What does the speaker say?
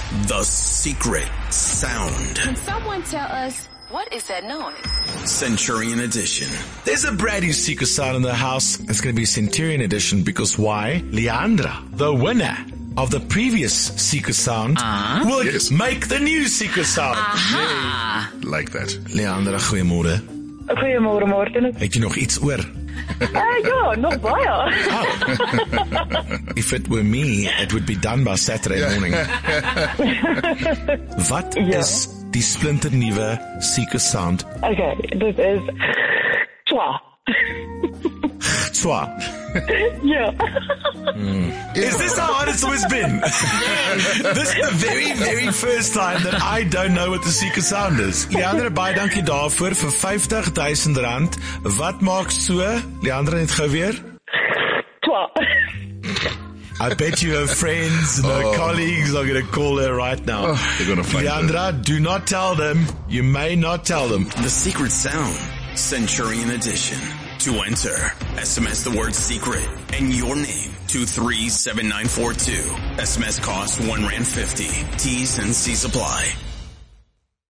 The secret sound. Can someone tell us, what is that noise? Centurion Edition. There's a brand new secret sound in the house. It's going to be Centurion Edition because why? Leandra, the winner of the previous secret sound, will make the new secret sound. Like that. Leandra, goeiemôre. Goeiemôre, Martin. Het jy nog iets oor? Ja, nog baie. If it were me, it would be done by Saturday morning. Wat is die splinternuwe secret sound? Okay, dit is Twa. Twa. Ja. Is this how hard it's always been? This is the very, very first time that I don't know what the secret sound is. Leandra, baie dankie daarvoor vir R50,000. Wat maak so? Leandra, net gou weer. Twa. I bet you her friends and her colleagues are going to call her right now. They're going to find Leandra, do not tell them. You may not tell them. The secret sound. Centurion Edition. To enter, SMS the word secret and your name to 37942. SMS cost R1.50. T's and C's apply.